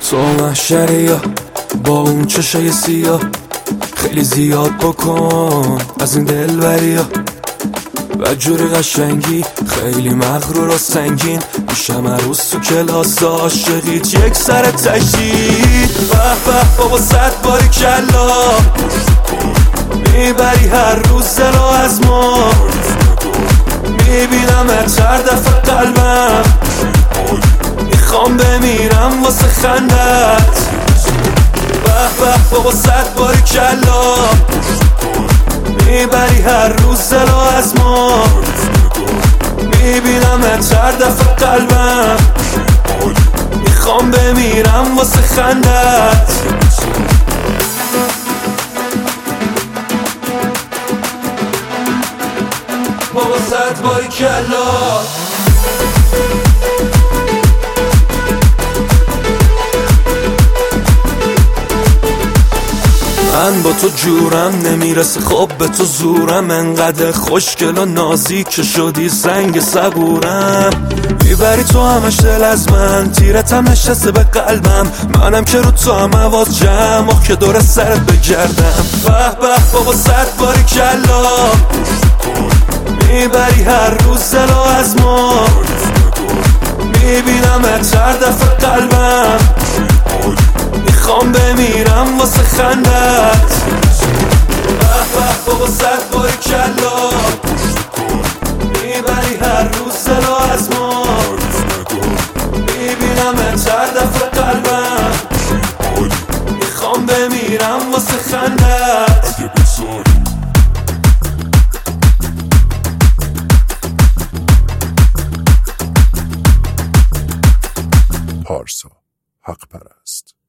تو محشری یا با اون چشای سیاه خیلی زیاد بکن از این دلبری ها و جوری قشنگی خیلی مغرور و سنگین میشم عروس تو کلاس عاشقیت یک سر تشدید به به بابا 100 باری کلا میبری هر روز دلو از ما میبینم هر دفعه قلبم میخوام بمیرم واسه خندت به به بابا 100 باری کلا میبری هر روز دلو از ما میبینم هر دفعه قلبم میخوام بمیرم واسه خندت بابا 100 باری کلا من با تو جورم نمیرسه خب به تو زورم انقدر خوشگل و نازی که شدی زنگ صبورم میبری تو همش دل از من تیرتم نشسته به قلبم منم که رو تو هم عوض جمع که دور سرت بگردم به به بابا 100 باری کلا میبری هر روز دلو از ما میبینم هر دفعه قلبم میخوام بمیرم واسه خندت به به بابا 100 باری کلا میبری هر روز دلو از ما میبینم هر دفعه قلبم میخوام بمیرم واسه خندت پارسا حق پرست.